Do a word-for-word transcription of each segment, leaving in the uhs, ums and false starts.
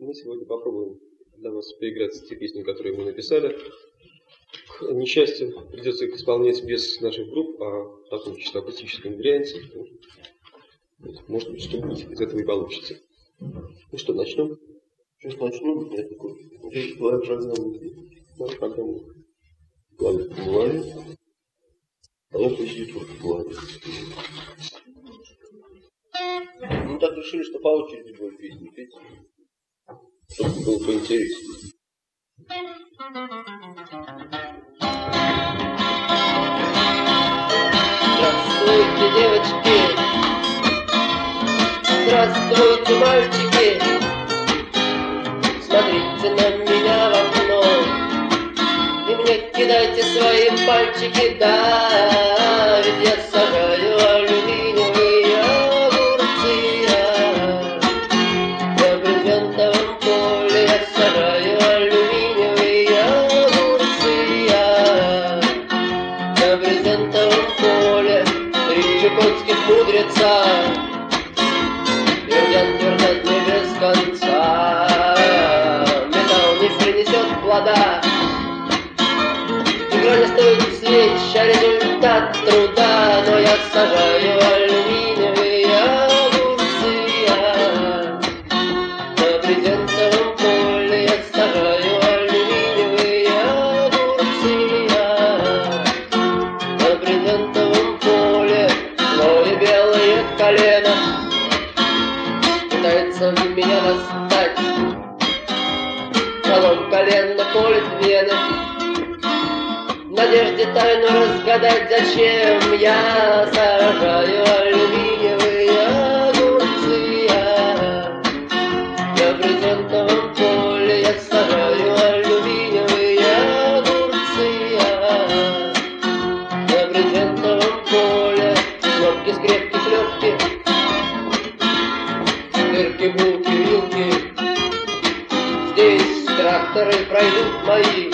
Мы сегодня попробуем для вас поиграть с те песни, которые мы написали. К несчастью, придется их исполнять без наших групп, а в таком чисто акустическом варианте. Может быть, что-нибудь из этого и получится. Ну что, начнем? Сейчас начнем. Я такой. Здесь твоя программа. Моя программа. Клавиш в голове. А я позитив в голове. Ну так решили, что по очереди будет песни петь. Чтобы было поинтереснее. Здравствуйте, девочки! Здравствуйте, мальчики! Смотрите на меня в окно и мне кидайте свои пальчики, да, ведь я сажаю алюминиевые огурцы, я на брезентовом поле я сажаю алюминиевые огурцы, я на брезентовом поле три чукотских мудреца твердят, твердят не без конца. Металл не принесет плода, игра не стоит свеч, а результат труда. Но я сажаю алюминиевые огурцы, я на брезентовом поле я сажаю алюминиевые огурцы, я на брезентовом поле. Злое белое колено пытается меня достать, колом колено колет вены, в надежде тайну разгадать, зачем я сажаю алюминиевые огурцы, я на брезентовом поле я сажаю алюминиевые огурцы, я на брезентовом поле. Кнопки, скрепки, шлепки, дырки, булки, вилки, здесь тракторы пройдут мои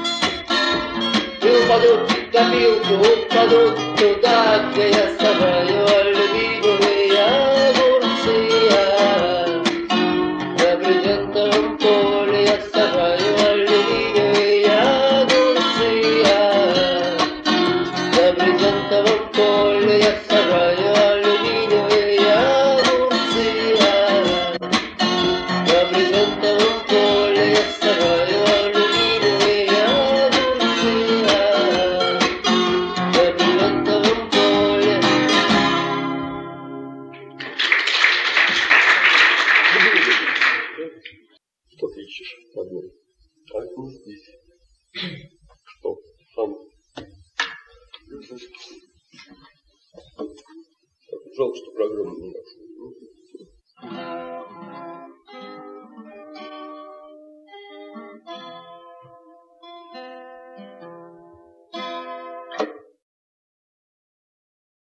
и упадут в копилку, упадут туда, где я сажаю алюминиевые огурцы, я на брезентовом поле я сажаю алюминиевые огурцы, я на брезентовом поле я сажаю алюминиевые огурцы, я на брезентовом поле я сажаю алюминиевые огурцы, я на брезентовом поле. Что ты ищешь? Одну. Так, ну здесь. Что? Там. Жалко, что программу не нашел.